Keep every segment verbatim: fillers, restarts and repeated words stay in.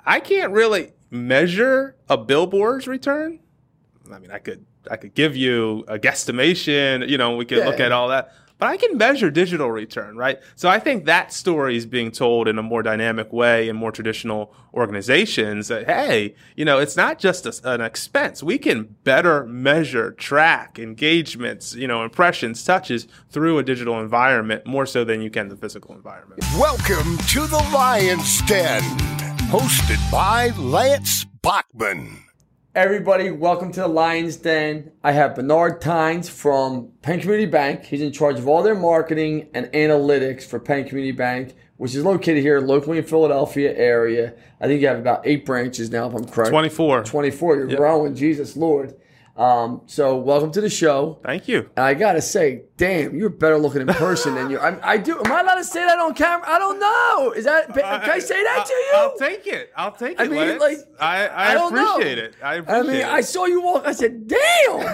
I can't really measure a billboard's return. I mean, I could I could give you a guesstimation, you know, we could Yeah. look at all that. But I can measure digital return, right? So I think that story is being told in a more dynamic way in more traditional organizations that, hey, you know, it's not just a, an expense. We can better measure, track engagements, you know, impressions, touches through a digital environment more so than you can the physical environment. Welcome to the Lion's Den, hosted by Lance Bachman. Everybody, welcome to the Lion's Den. I have Bernard Tynes from Penn Community Bank. He's in charge of all their marketing and analytics for Penn Community Bank, which is located here locally in Philadelphia area. I think you have about eight branches now, if I'm correct. twenty-four. twenty-four. You're Yep. growing, Jesus Lord. Um, so welcome to the show. Thank you. And I gotta say, damn, you're better looking in person than you. I, I do. Am I allowed to say that on camera? I don't know. Is that? Can I say that to you? I'll take it. I'll take it. I mean, Lance. like, I, I, I don't know. appreciate it. I I appreciate mean, it. I saw you walk. I said, damn.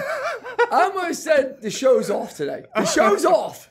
I almost said the show's off today. The show's off.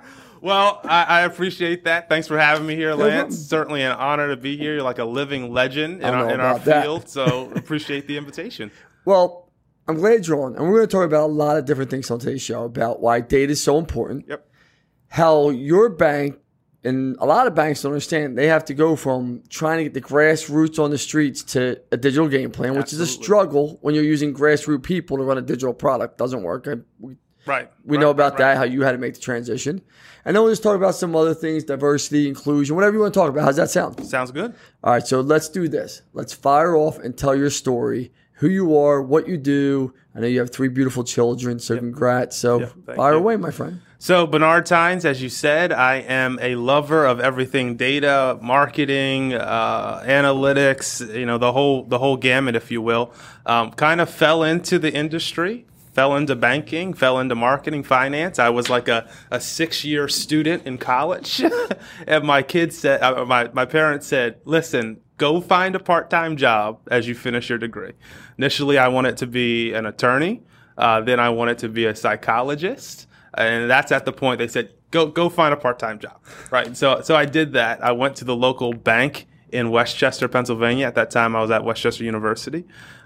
Well, I, I appreciate that. Thanks for having me here, No Lance. problem. Certainly an honor to be here. You're like a living legend in I don't our, know in our about that. field. So appreciate the invitation. Well, I'm glad you're on. And we're going to talk about a lot of different things on today's show about why data is so important. Yep. How your bank and a lot of banks don't understand they have to go from trying to get the grassroots on the streets to a digital game plan, which is a Absolutely. struggle when you're using grassroots people to run a digital product. Doesn't work. I, we Right. we right, know about right, that, right. how you had to make the transition. And then we'll just talk about some other things, diversity, inclusion, whatever you want to talk about. How's that sound? Sounds good. All right, so let's do this. Let's fire off and tell your story, who you are, what you do. I know you have three beautiful children, so congrats. So Yep, thank fire you. away, my friend. So Bernard Tynes, as you said, I am a lover of everything data, marketing, uh, analytics, you know, the whole the whole gamut, if you will. Um, kind of fell into the industry, fell into banking, fell into marketing, finance. I was like a, a six-year student in college. And my kids said, uh, my, my parents said, listen, go find a part-time job as you finish your degree. Initially, I wanted to be an attorney. Uh, then I wanted to be a psychologist. And that's at the point they said, go go find a part-time job, right? So so I did that. I went to the local bank in Westchester, Pennsylvania. At that time, I was at Westchester University.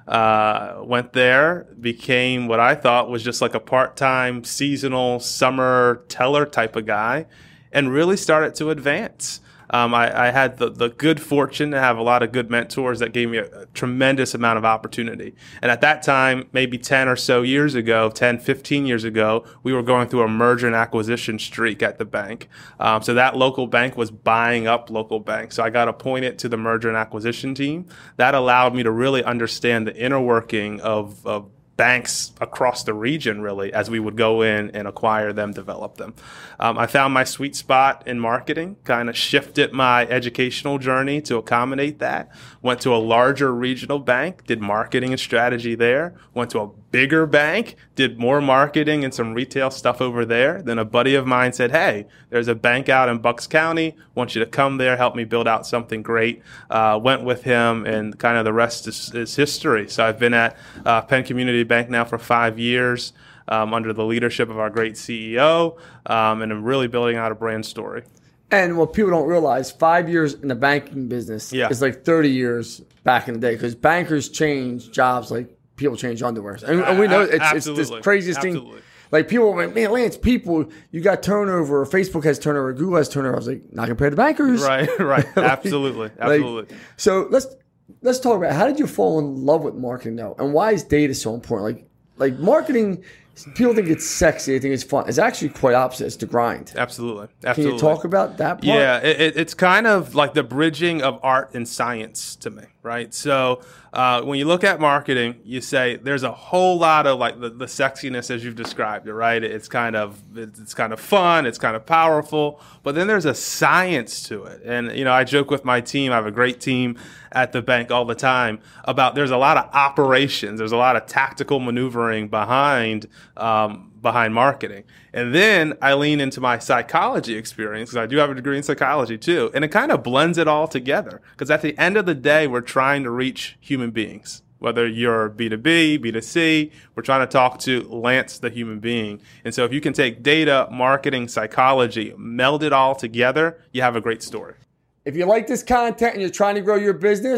Uh, went there, became what I thought was just like a part-time, seasonal, summer teller type of guy, and really started to advance. Um, I, I had the, the good fortune to have a lot of good mentors that gave me a, a tremendous amount of opportunity. And at that time, maybe ten or so years ago, ten, fifteen years ago, we were going through a merger and acquisition streak at the bank. Um, so that local bank was buying up local banks. So I got appointed to the merger and acquisition team. That allowed me to really understand the inner working of, of banks across the region, really, as we would go in and acquire them, develop them. Um, I found my sweet spot in marketing, kind of shifted my educational journey to accommodate that. Went to a larger regional bank, did marketing and strategy there. Went to a bigger bank, did more marketing and some retail stuff over there. Then a buddy of mine said, hey, there's a bank out in Bucks County. Want you to come there, help me build out something great. Uh, went with him, and kind of the rest is, is history. So I've been at uh, Penn Community Bank now for five years um, under the leadership of our great C E O, um, and I'm really building out a brand story. And what people don't realize, five years in the banking business Yeah. is like thirty years back in the day, because bankers change jobs like people change underwear. And, and we know it's, it's Absolutely. this craziest Absolutely. thing. Like people were like, man, Lance, people, you got turnover, Facebook has turnover, Google has turnover. I was like, not compared to bankers. Right, right. Like- Absolutely. like, Absolutely. so let's let's talk about, how did you fall in love with marketing though? And why is data so important? Like like marketing, people think it's sexy, they think it's fun. It's actually quite opposite. It's the grind. Absolutely. Can Absolutely. you talk about that part? Yeah, it, it, it's kind of like the bridging of art and science to me, right? So uh, when you look at marketing, you say there's a whole lot of like the, the sexiness as you've described it, right? It's kind of it's, it's kind of fun, it's kind of powerful, but then there's a science to it. And you know, I joke with my team. I have a great team at the bank all the time about there's a lot of operations, there's a lot of tactical maneuvering behind. Um, behind marketing. And then I lean into my psychology experience, because I do have a degree in psychology too. And it kind of blends it all together, because at the end of the day, we're trying to reach human beings. Whether you're B two B, B two C, we're trying to talk to Lance, the human being. And so if you can take data, marketing, psychology, meld it all together, you have a great story. If you like this content and you're trying to grow your business,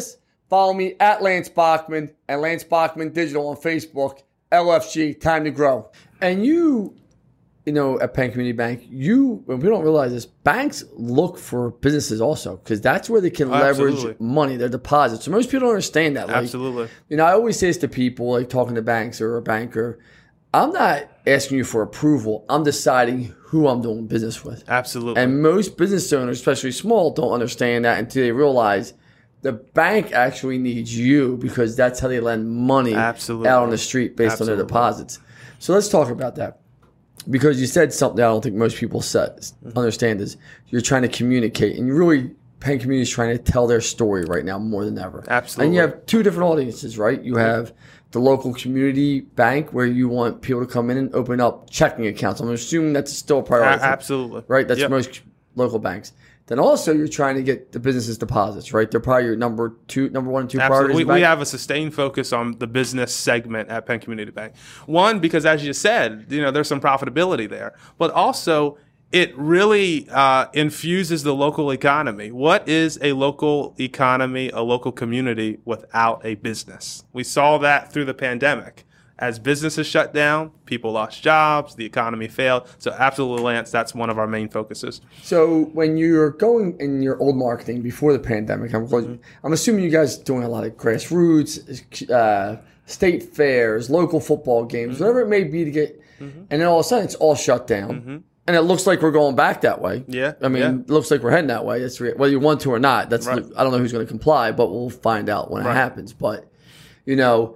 Follow me at Lance Bachman and Lance Bachman Digital on Facebook. L F G, time to grow. And you, you know, at Penn Community Bank, you, and we don't realize this, banks look for businesses also because that's where they can leverage Absolutely. money, their deposits. So most people don't understand that. Like, Absolutely. You know, I always say this to people, like talking to banks or a banker, I'm not asking you for approval. I'm deciding who I'm doing business with. Absolutely. And most business owners, especially small, don't understand that until they realize the bank actually needs you because that's how they lend money Absolutely. out on the street based Absolutely. on their deposits. So let's talk about that. Because you said something I don't think most people set, understand is you're trying to communicate. And you really, Penn Community is trying to tell their story right now more than ever. Absolutely. And you have two different audiences, right? You have the local community bank where you want people to come in and open up checking accounts. I'm assuming that's still a priority. A- absolutely. Right? That's Yep. most local banks. Then also you're trying to get the business's deposits, right? They're probably your number two, number one and two Absolutely. priorities. We, we bank. have a sustained focus on the business segment at Penn Community Bank. One, because as you said, you know, there's some profitability there, but also it really uh, infuses the local economy. What is a local economy, a local community without a business? We saw that through the pandemic. As businesses shut down, people lost jobs, the economy failed. So absolutely, Lance, that's one of our main focuses. So when you're going in your old marketing before the pandemic, I'm, mm-hmm. I'm assuming you guys are doing a lot of grassroots, uh, state fairs, local football games, mm-hmm. whatever it may be to get, mm-hmm. and then all of a sudden it's all shut down. Mm-hmm. And it looks like we're going back that way. Yeah. I mean, yeah. it looks like we're heading that way. That's re- whether you want to or not. That's right. the, I don't know who's going to comply, but we'll find out when right. it happens. But, you know,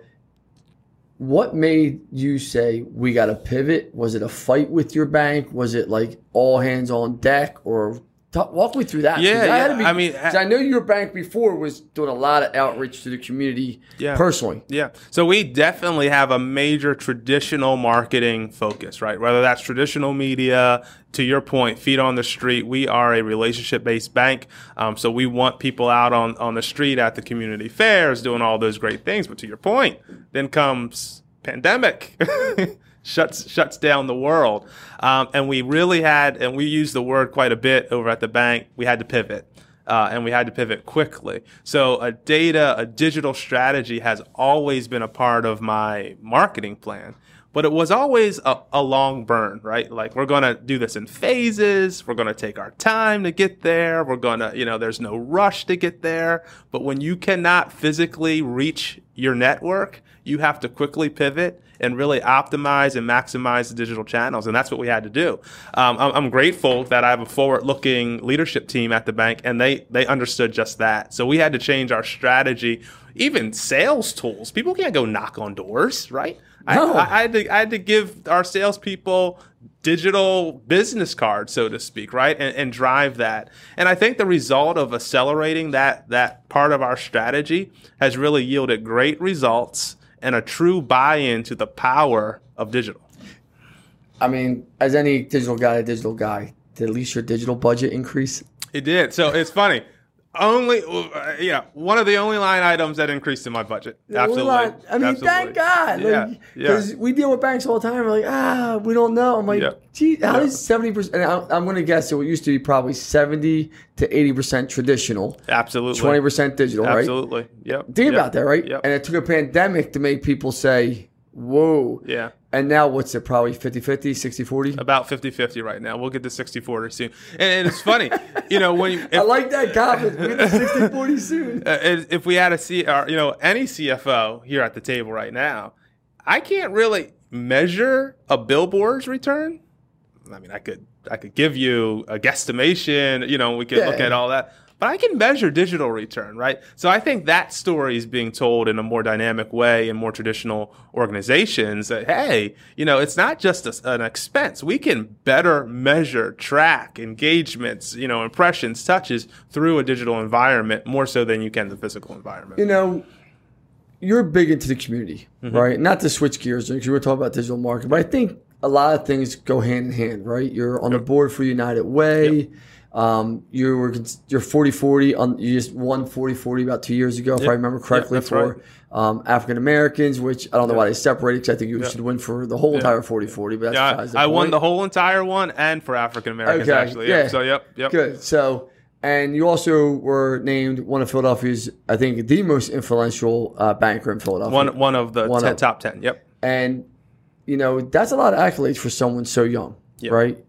what made you say we got to pivot? Was it a fight with your bank? Was it like all hands on deck? Or talk, walk me through that. Yeah, yeah. To be, I mean, I know your bank before was doing a lot of outreach to the community yeah. personally. Yeah. So we definitely have a major traditional marketing focus, right? Whether that's traditional media, to your point, feet on the street. We are a relationship-based bank. Um, so we want people out on, on the street at the community fairs doing all those great things. But to your point, then comes pandemic. shuts shuts down the world. Um, and we really had, and we use the word quite a bit over at the bank, we had to pivot. Uh, and we had to pivot quickly. So a data, a digital strategy has always been a part of my marketing plan. But it was always a, a long burn, right? Like, we're going to do this in phases. We're going to take our time to get there. We're going to, you know, there's no rush to get there. But when you cannot physically reach your network, you have to quickly pivot and really optimize and maximize the digital channels. And that's what we had to do. Um, I'm, I'm grateful that I have a forward-looking leadership team at the bank, and they, they understood just that. So we had to change our strategy, even sales tools. People can't go knock on doors, right? No. I, I, had to, I had to give our salespeople digital business cards, so to speak, right, and, and drive that. And I think the result of accelerating that that part of our strategy has really yielded great results and a true buy-in to the power of digital. I mean, as any digital guy, a digital guy, did at least your digital budget increase? It did. So it's funny. Only, uh, yeah, one of the only line items that increased in my budget. Absolutely. Line, I mean, Absolutely. thank God. Yeah, Like, because yeah. we deal with banks all the time. We're like, ah, we don't know. I'm like, Yeah. gee, how Yeah. does seventy percent? And I'm, I'm going to guess it used to be probably seventy to eighty percent traditional, Absolutely. twenty percent digital, right? Absolutely. Yep. Think Yep. about that, right? Yep. And it took a pandemic to make people say, whoa. Yeah. And now what's it, probably fifty-fifty, sixty-forty? About fifty-fifty right now. We'll get to sixty-forty soon. And, and it's funny, you know, when you, if, I like that confidence. We'll get to sixty-forty soon. uh, if we had a C, or, you know, any C F O here at the table right now, I can't really measure a billboard's return. I mean, I could I could give you a guesstimation, you know, we could Yeah. look at all that. But I can measure digital return, right? So I think that story is being told in a more dynamic way in more traditional organizations that, hey, you know, it's not just a, an expense. We can better measure, track engagements, you know, impressions, touches through a digital environment more so than you can the physical environment. You know, you're big into the community, mm-hmm. right? Not to switch gears, because you were talking about digital marketing, but I think a lot of things go hand in hand, right? You're on yep. the board for United Way. Yep. Um, you were you're forty forty on you just won forty forty about two years ago, if yep. I remember correctly, yep, for right. um, African Americans, which I don't know yep. why they separated, because I think you yep. should win for the whole yep. entire forty forty. But that's yeah, besides the I point. won the whole entire one and for African Americans okay. actually. Yeah. Yep. So yep, yep. Good. So And you also were named one of Philadelphia's, I think, the most influential uh, banker in Philadelphia. One one of the One ten, of- top ten. Yep. And, you know, that's a lot of accolades for someone so young, Yep. right?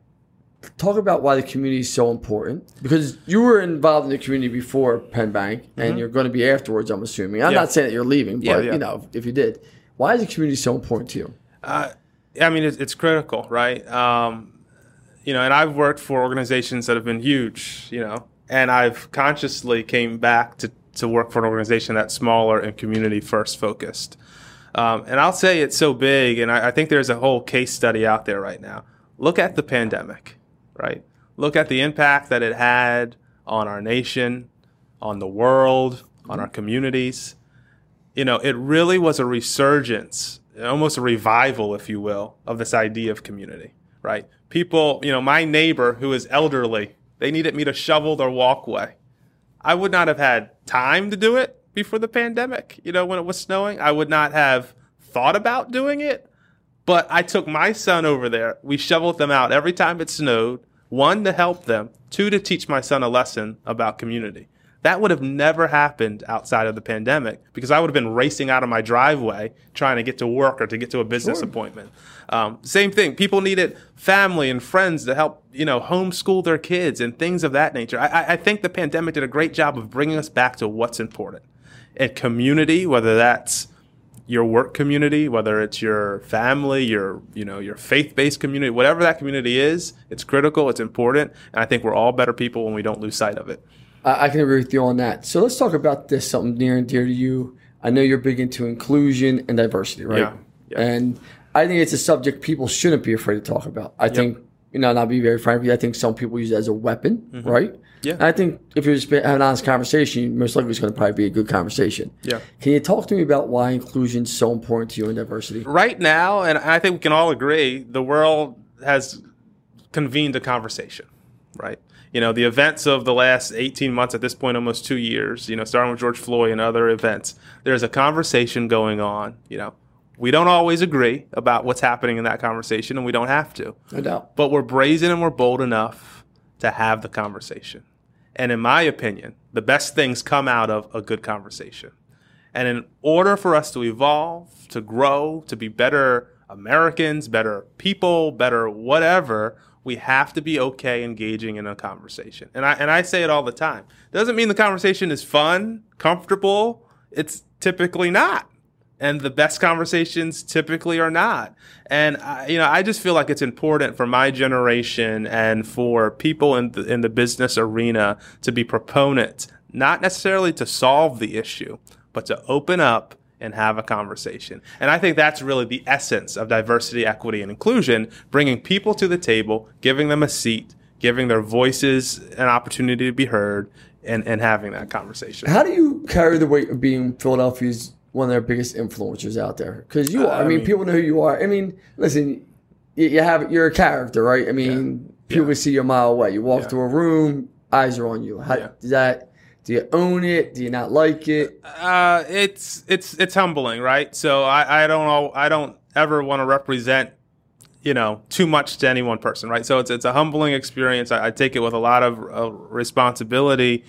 Talk about why the community is so important. Because you were involved in the community before Penn Bank, and you're going to be afterwards, I'm assuming. I'm Yeah. not saying that you're leaving, but, Yeah, yeah. you know, if you did. Why is the community so important to you? Uh, I mean, it's, it's critical, right? Um, you know, and I've worked for organizations that have been huge, you know, and I've consciously came back to, to work for an organization that's smaller and community first focused. Um, and I'll say it's so big, and I, I think there's a whole case study out there right now. Look at the pandemic, right? Look at the impact that it had on our nation, on the world, on our communities. You know, it really was a resurgence, almost a revival, if you will, of this idea of community, right? People, you know, my neighbor who is elderly, they needed me to shovel their walkway. I would not have had time to do it before the pandemic. You know, when it was snowing, I would not have thought about doing it. But I took my son over there. We shoveled them out every time it snowed. One, to help them. Two, to teach my son a lesson about community. That would have never happened outside of the pandemic because I would have been racing out of my driveway trying to get to work or to get to a business Sure. appointment. Um, same thing. People needed family and friends to help, you know, homeschool their kids and things of that nature. I, I think the pandemic did a great job of bringing us back to what's important. And community, whether that's your work community, whether it's your family, your, you know, your faith-based community, whatever that community is, it's critical, it's important, and I think we're all better people when we don't lose sight of it. I I can agree with you on that. So let's talk about this, something near and dear to you. I know you're big into inclusion and diversity, right? Yeah, yeah. And I think it's a subject people shouldn't be afraid to talk about. I think, you know, not be very frank with you, I think some people use it as a weapon, Mm-hmm. right? Yeah. And I think if you're just having an honest conversation, most likely it's going to probably be a good conversation. Yeah. Can you talk to me about why inclusion is so important to you in diversity? Right now, and I think we can all agree, the world has convened a conversation, right? You know, the events of the last eighteen months, at this point, almost two years, you know, starting with George Floyd and other events, there's a conversation going on. You know, we don't always agree about what's happening in that conversation, and we don't have to. No doubt. But we're brazen and we're bold enough to have the conversation. And in my opinion, the best things come out of a good conversation. And in order for us to evolve, to grow, to be better Americans, better people, better whatever, we have to be okay engaging in a conversation. And I and I say it all the time. Doesn't mean the conversation is fun, comfortable. It's typically not. And the best conversations typically are not. And I, you know, I just feel like it's important for my generation and for people in the, in the business arena to be proponents, not necessarily to solve the issue, but to open up and have a conversation. And I think that's really the essence of diversity, equity, and inclusion, bringing people to the table, giving them a seat, giving their voices an opportunity to be heard, and, and having that conversation. How do you carry the weight of being Philadelphia's one of their biggest influencers out there? Because you are. I, I mean, mean- people know who you are. I mean, listen, you, you have you're a character, right? I mean, people Yeah. can see you a mile away. You walk Yeah. to a room, eyes are on you. How, Yeah. does that? Do you own it? Do you not like it? Uh, it's it's it's humbling, right? So I, I don't know, I don't ever want to represent, you know, too much to any one person, right? So it's it's a humbling experience. I, I take it with a lot of uh, responsibility,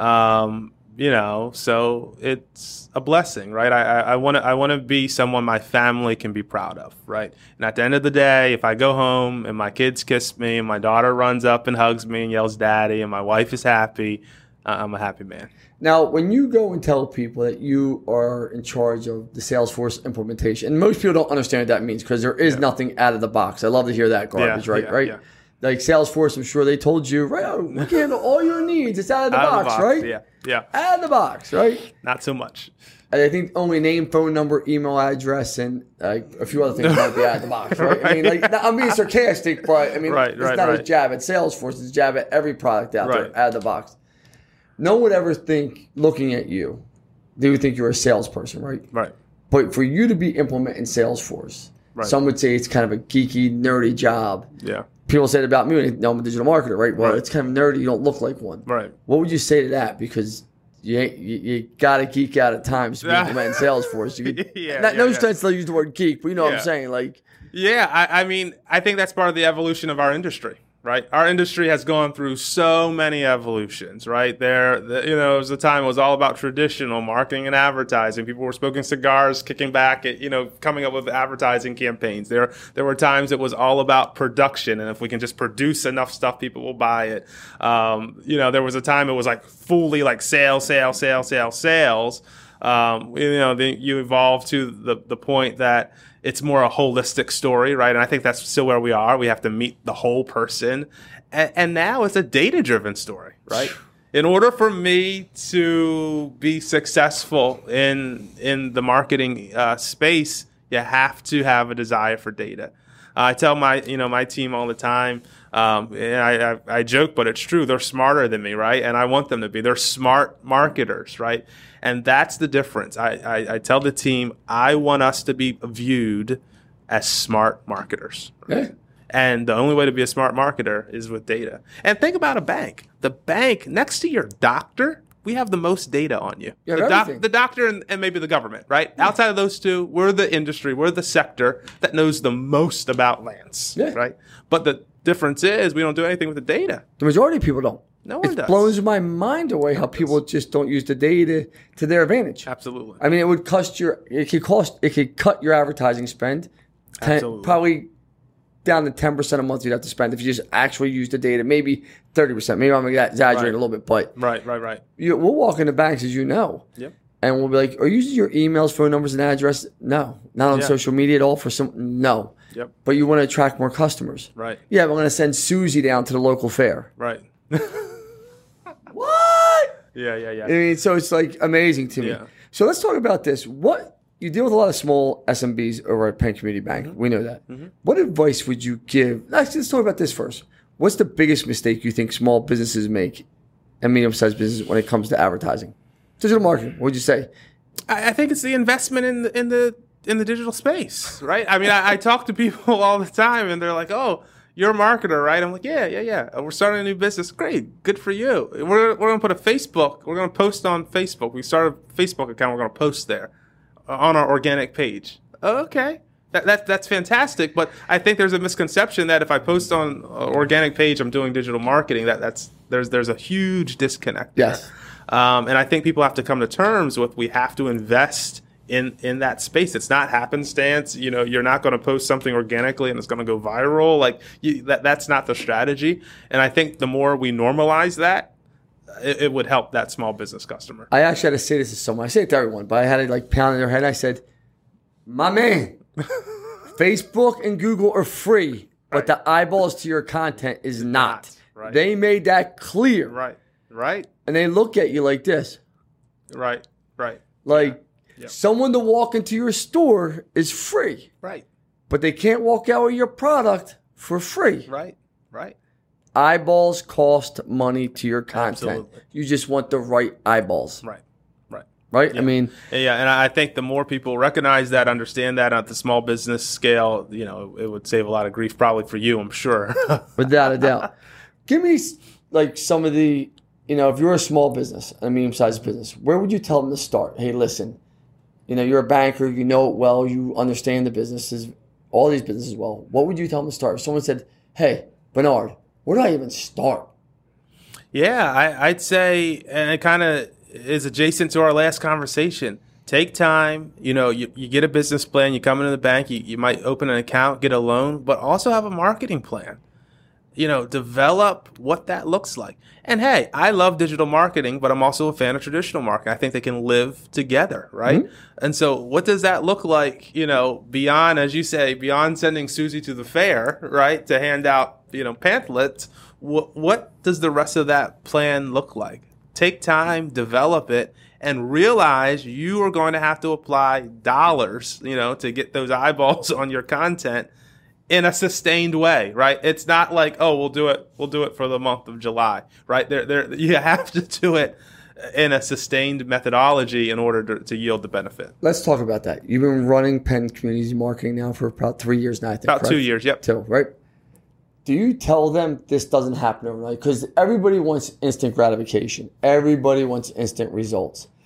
um, you know. So it's a blessing, right? I I want to I want to be someone my family can be proud of, right? And at the end of the day, if I go home and my kids kiss me, and my daughter runs up and hugs me and yells "Daddy," and my wife is happy, I'm a happy man. Now, when you go and tell people that you are in charge of the Salesforce implementation, and most people don't understand what that means because there is Yeah. nothing out of the box. I love to hear that garbage, Yeah, right? yeah, right? yeah. Like Salesforce, I'm sure they told you, right? Oh, we can handle all your needs. It's out of the, Out of box, the box, right? Yeah, yeah. Out of the box, right? Not so much. And I think only name, phone number, email address, and like a few other things might be out of the box, right? I mean, like I'm being sarcastic, but I mean, Right, it's right, not a right. jab at Salesforce; it's a jab at every product out Right. there out of the box. No one would ever think, looking at you, they would think you're a salesperson, right? Right. But for you to be implementing Salesforce, Right. some would say it's kind of a geeky, nerdy job. Yeah. People say it about me when they know I'm a digital marketer, right? Well, Right. it's kind of nerdy. You don't look like one. Right. What would you say to that? Because you ain't, you, you got to geek out at times to be implementing Salesforce. You could, Yeah, not, yeah, no yeah. sense to use the word geek, but you know what I'm Yeah. saying. Like, Yeah. I, I mean, I think that's part of the evolution of our industry, right? Our industry has gone through so many evolutions, right? There, the, you know, there was a time it was all about traditional marketing and advertising. People were smoking cigars, kicking back, at, you know, coming up with advertising campaigns. There, there were times it was all about production, and if we can just produce enough stuff, people will buy it. Um, you know, there was a time it was like fully like sales, sales, sales, sales, sales. Um, you know, then you evolve to the the point that it's more a holistic story, right? And I think that's still where we are. We have to meet the whole person. And, and now it's a data-driven story, right? In order for me to be successful in in the marketing uh, space, you have to have a desire for data. Uh, I tell my you know my team all the time, um, and I, I, I joke, but it's true. They're smarter than me, right? And I want them to be. They're smart marketers, right? And that's the difference. I, I, I tell the team, I want us to be viewed as smart marketers. Right? Yeah. And the only way to be a smart marketer is with data. And think about a bank. The bank, next to your doctor, we have the most data on you. You have the, doc, everything. the doctor and, and maybe the government, right? Yeah. Outside of those two, we're the industry, we're the sector that knows the most about Lance, yeah. right? But the difference is we don't do anything with the data. The majority of people don't. No one it does. blows my mind away how people just don't use the data to their advantage. Absolutely. I mean, it would cost your, it could cost, it could cut your advertising spend, ten, Absolutely. probably down to ten percent a month you'd have to spend if you just actually use the data. Maybe thirty percent. Maybe I'm exaggerating Right. a little bit, but Right, right, right. you, we'll walk into banks, as you know, Yep. and we'll be like, are you using your emails, phone numbers, and address? No. Not on Yeah. social media at all for some, no. Yep. But you want to attract more customers. Right, Yeah, we're going to send Susie down to the local fair. right. What? Yeah, yeah, yeah. I mean, so it's like amazing to me. Yeah. So let's talk about this. What you deal with a lot of small S M Bs over at Penn Community Bank. Mm-hmm. We know that. Mm-hmm. What advice would you give? Actually, let's talk about this first. What's the biggest mistake you think small businesses make and medium-sized businesses when it comes to advertising, digital marketing? What would you say? I, I think it's the investment in the in the in the digital space, right? I mean, I, I talk to people all the time, and they're like, "Oh, you're a marketer, right?" I'm like, "Yeah, yeah, yeah. We're starting a new business. Great, good for you. We're we're gonna put a Facebook. We're gonna post on Facebook. We started a Facebook account. We're gonna post there uh, on our organic page. Oh, okay." That, that, that's fantastic, but I think there's a misconception that if I post on an organic page, I'm doing digital marketing. That that's there's there's a huge disconnect there. Yes. Um, and I think people have to come to terms with we have to invest in in that space. It's not happenstance. You know, you're not going to post something organically and it's going to go viral. Like you, that that's not the strategy. And I think the more we normalize that, it, it would help that small business customer. I actually had to say this to someone. I say it to everyone, but I had to like pound in their head. I said, "My man, Facebook and Google are free, but Right. the eyeballs to your content is not." Right. They made that clear. Right, right, And they look at you like this. right, right, Like Yeah. someone to walk into your store is free, right, but they can't walk out with your product for free. right, right. Eyeballs cost money to your content. Absolutely. You just want the right eyeballs, Right, right. right? I mean, Yeah, and I think the more people recognize that, understand that at the small business scale, you know, it would save a lot of grief probably for you, I'm sure. without a doubt. Give me like some of the, you know, if you're a small business, a medium-sized business, where would you tell them to start? Hey, listen, you know, you're a banker, you know it well, you understand the businesses, all these businesses well. What would you tell them to start? If someone said, hey, Bernard, where do I even start? Yeah, I, I'd say, and it kind of is adjacent to our last conversation. Take time. You know, you, you get a business plan. You come into the bank. You, you might open an account, get a loan, but also have a marketing plan. You know, develop what that looks like. And hey, I love digital marketing, but I'm also a fan of traditional marketing. I think they can live together, right? Mm-hmm. And so what does that look like, you know, beyond, as you say, beyond sending Susie to the fair, right, to hand out, you know, pamphlets? What, what does the rest of that plan look like? Take time, develop it, and realize you are going to have to apply dollars, you know, to get those eyeballs on your content in a sustained way, right? It's not like, oh, we'll do it, we'll do it for the month of July, right? There, there, you have to do it in a sustained methodology in order to, to yield the benefit. Let's talk about that. You've been running Penn Community Marketing now for about three years now, I think. About correct? two years, yep. Two, right? Do you tell them this doesn't happen overnight? Because everybody wants instant gratification. Everybody wants instant results.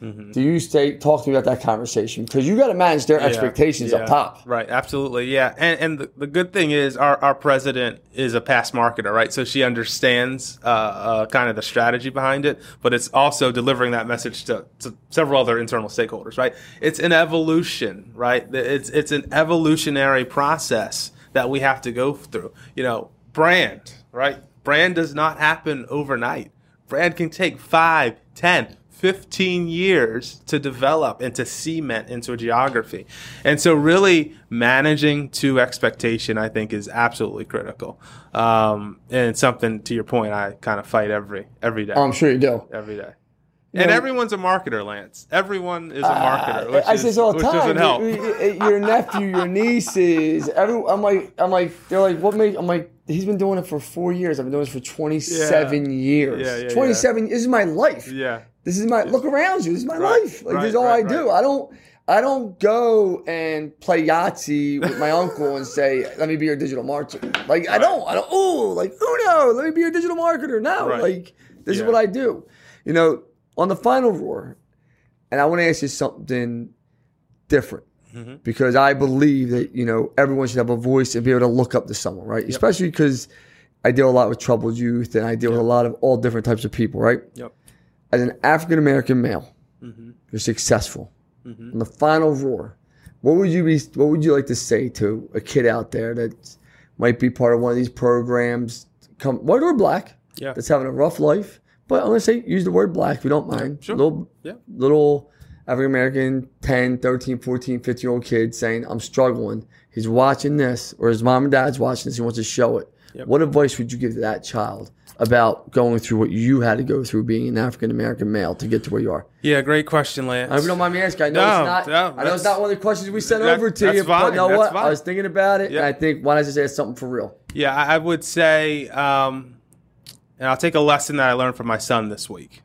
Mm-hmm. Do you stay talk to me about that conversation? Because you got to manage their Yeah, expectations yeah, up top. Right, absolutely, yeah. And and the, the good thing is our, our president is a past marketer, right? So she understands uh, uh, kind of the strategy behind it, but it's also delivering that message to, to several other internal stakeholders, right? It's an evolution, right? It's it's an evolutionary process that we have to go through. You know, brand, right? Brand does not happen overnight. Brand can take five, ten, fifteen years to develop and to cement into a geography. And so really managing to expectation, I think, is absolutely critical. Um, and it's something, to your point, I kind of fight every every day. I'm sure you do. Every day. You and know, everyone's a marketer, Lance. Everyone is a marketer, which, I is, say this all the which time. doesn't help. Your nephew, your nieces, every, I'm like, I'm like, they're like, what made? I'm like, he's been doing it for four years. I've been doing this for twenty-seven Yeah. years. Yeah, yeah, twenty-seven. yeah. This is my life. Yeah. This is my look around you. This is my Right, life. Like right, this is all right, I do. right. I don't. I don't go and play Yahtzee with my uncle and say, "Let me be your digital marketer." Like I don't. I don't. Oh, like oh no, let me be your digital marketer. No, Right. like this Yeah. is what I do. You know, on the final roar, and I want to ask you something different. Mm-hmm. Because I believe that, you know, everyone should have a voice and be able to look up to someone, right? Yep. Especially because I deal a lot with troubled youth and I deal Yep. with a lot of all different types of people, right? Yep. As an African-American male, Mm-hmm. you're successful. Mm-hmm. In the final roar, what would you be, what would you like to say to a kid out there that might be part of one of these programs, come white or black, Yeah. that's having a rough life? But I'm going to say, use the word black if you don't mind. Sure. Little, Yeah. little African-American, ten, thirteen, fourteen, fifteen-year-old kid saying, I'm struggling. He's watching this, or his mom and dad's watching this. He wants to show it. Yep. What advice would you give to that child about going through what you had to go through being an African-American male to get to where you are? Yeah, great question, Lance. I hope you don't mind me asking. I know No, it's not. no, I know it's that's- not one of the questions we sent that- over to that's you. fine, But you know that's what? fine. I was thinking about it, Yeah. and I think why don't I just ask something for real? Yeah, I I would say, um, and I'll take a lesson that I learned from my son this week.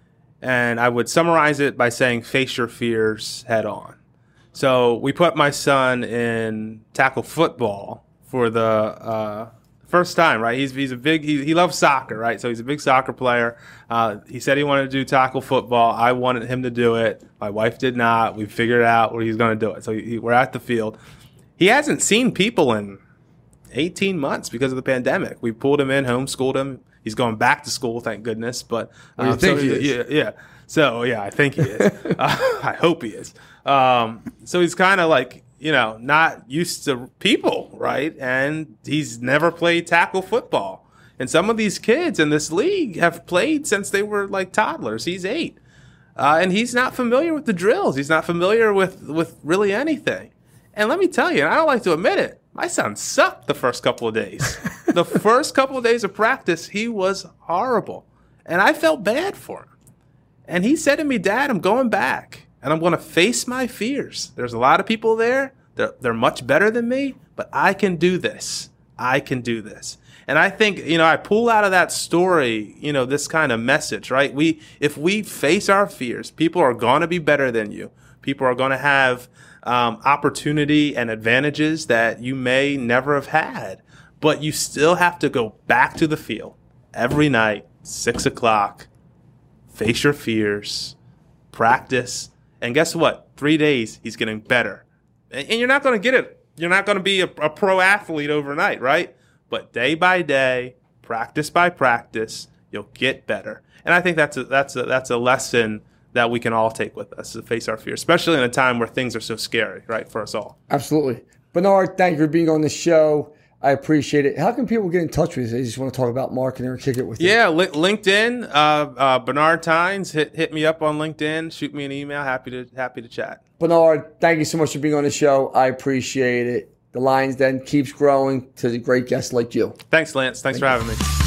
And I would summarize it by saying, face your fears head on. So we put my son in tackle football for the uh, first time, right? He's he's a big, he, he loves soccer, right? So he's a big soccer player. Uh, he said he wanted to do tackle football. I wanted him to do it. My wife did not. We figured out where he's going to do it. So he, we're at the field. He hasn't seen people in eighteen months because of the pandemic. We pulled him in, homeschooled him. He's going back to school, thank goodness. But Well, you um, think so, he is. yeah, yeah. So yeah, I think he is. uh, I hope he is. Um, so he's kind of like, you know, not used to people, right? And he's never played tackle football. And some of these kids in this league have played since they were like toddlers. He's eight, uh, and he's not familiar with the drills. He's not familiar with with really anything. And let me tell you, and I don't like to admit it, my son sucked the first couple of days. The first couple of days of practice, he was horrible. And I felt bad for him. And he said to me, Dad, I'm going back and I'm going to face my fears. There's a lot of people there. They're, they're much better than me, but I can do this. I can do this. And I think, you know, I pull out of that story, you know, this kind of message, right? We, if we face our fears, people are going to be better than you. People are going to have um, opportunity and advantages that you may never have had. But you still have to go back to the field every night, six o'clock, face your fears, practice. And guess what? Three days, he's getting better. And, and you're not going to get it. You're not going to be a, a pro athlete overnight, right? But day by day, practice by practice, you'll get better. And I think that's a, that's a, that's a lesson that we can all take with us to face our fears, especially in a time where things are so scary, right, for us all. Absolutely. Bernard, thank you for being on the show. I appreciate it. How can people get in touch with you? They just want to talk about marketing or kick it with you. Yeah, li- LinkedIn, uh, uh, Bernard Tynes. Hit hit me up on LinkedIn. Shoot me an email. Happy to happy to chat. Bernard, thank you so much for being on the show. I appreciate it. The Lions Den keeps growing to the great guests like you. Thanks, Lance. Thanks for having me.